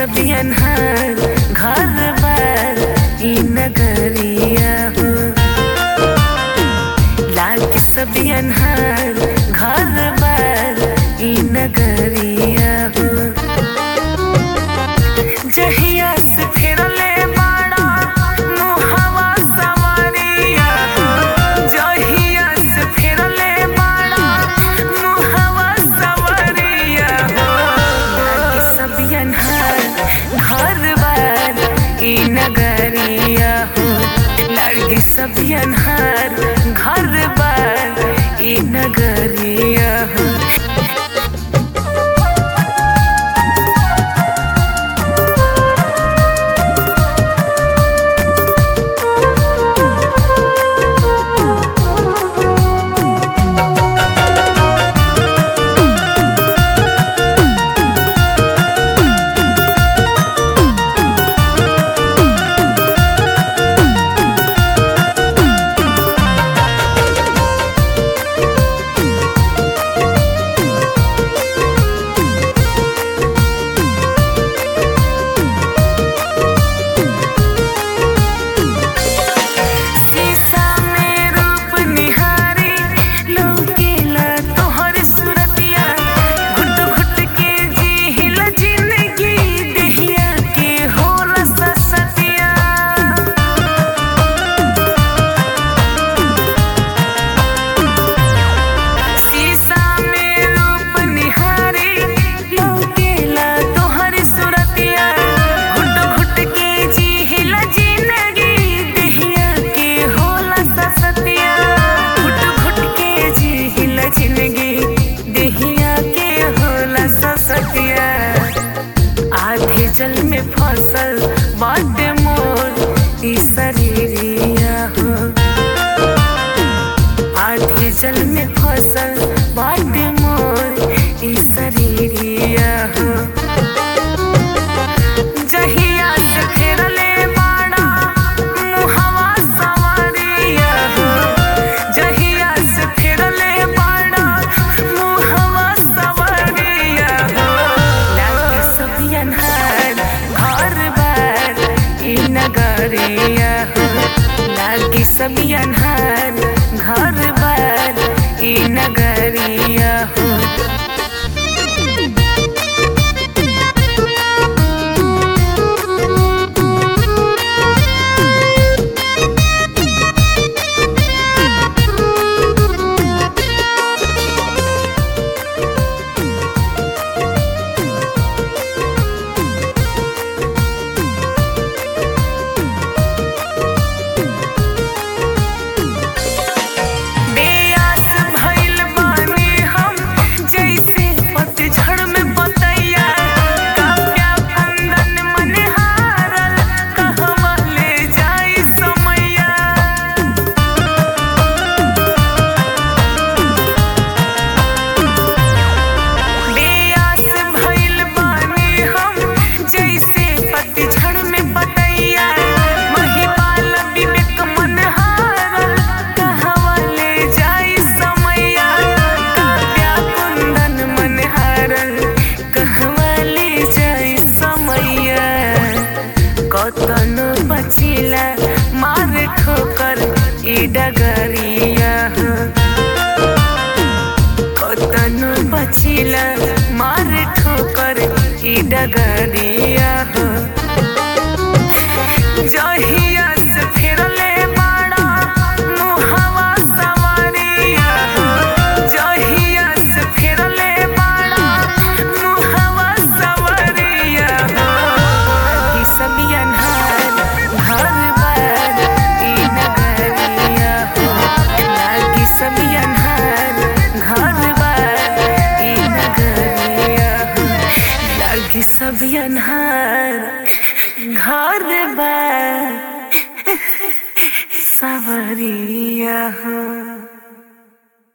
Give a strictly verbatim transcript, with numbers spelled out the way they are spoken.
सभी अनहार घर बार ई नगरिया हो। लागे सभी अनहार घर बार ई नगरिया हो। जहिया से फिरले बाड़ा मुहवा सवरिया हो। जहिया से फिरले बाड़ा मुहवा सवरिया हो। लागे सभी अनहार घर बार ई नगरिया हो। लागे सभी अनहार घर बार ई नगरिया हो। आधे जल में फसल बाटे मोर ई शरीरिया हो। आधे जल में फसल बाटे मोर ई शरीरिया हो। जहिया से फिरले बाड़ा मुहवा सवरिया हो। जहिया से फिरले बाड़ा मुहवा सवरिया हो। लागे सभी अनहार घर बार ई नगरिया हो। लागे सभी अनहार घर बार ई नगरिया हो। कतनो बचिला मार ठोकर ई डगरिया हो। कतनो बचिला मार ठोकर ई डगरिया हो। जहिया से फिरले बाड़ा मुहवा सवरिया हो। जहिया से फिरले बाड़ा मुहवा सवरिया हो। सभी अनहार घर बार ई नगरिया हो। लागे सभी अनहार घर बार ई नगरिया हो। लागे सभी अनहार घर बार सवरिया हो।